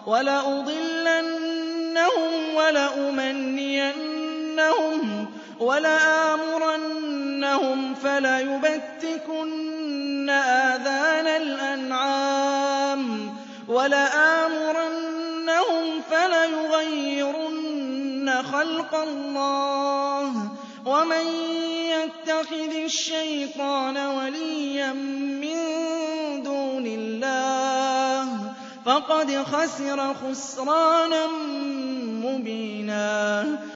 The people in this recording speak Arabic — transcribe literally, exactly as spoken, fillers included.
وَلَأُضِلَّنَّهُمْ وَلَأُمَنِّيَنَّهُمْ وَلَآمُرَنَّهُمْ فَلَيُبَتِّكُنَّ آذَانَ الْأَنْعَامِ وَلَآمُرَنَّهُمْ فَلَيُغَيِّرُنَّ خَلْقَ اللَّهِ ۚ وَمَن يَتَّخِذِ الشَّيْطَانَ وَلِيًّا مِّن دُونِ اللَّهِ فَقَدْ خَسِرَ خُسْرَانًا مُّبِينًا